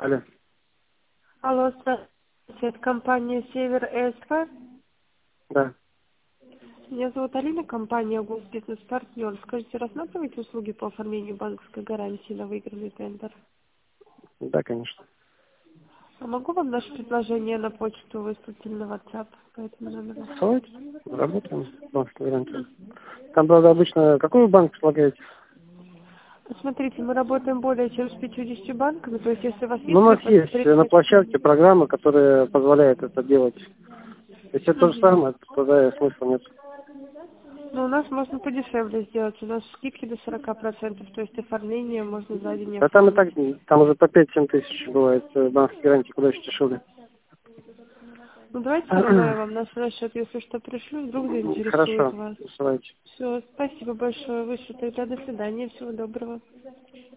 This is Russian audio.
Алло. Алло, здравствуйте, это компания Север ЭСП. Да. Меня зовут Алина, компания Госбизнес Партнер. Скажите, рассматриваете услуги по оформлению банковской гарантии на выигранный тендер? Да, конечно. А могу вам наше предложение на почту выслать или на WhatsApp по этому номеру? Давайте. Работаем. Банковской гарантии. Там, правда, обычно какой вы банк предлагаете? Смотрите, мы работаем более чем с 50 банками, то есть если у вас Ну, есть у нас есть на предпочтение. площадке программа, которая позволяет это делать. Если это то же Мгм. самое, то тогда смысла нет. Но у нас можно подешевле сделать. У нас скидки до 40%, то есть оформление можно за день А там и оформить. так, там уже по 5-7 тысяч бывает банковские гарантии, куда еще дешевле. Ну давайте тогда я вам на свой счет, если что, пришлю, вдруг заинтересует Хорошо, вас. высылайте. Все, спасибо большое. Выше тогда до свидания. Всего доброго.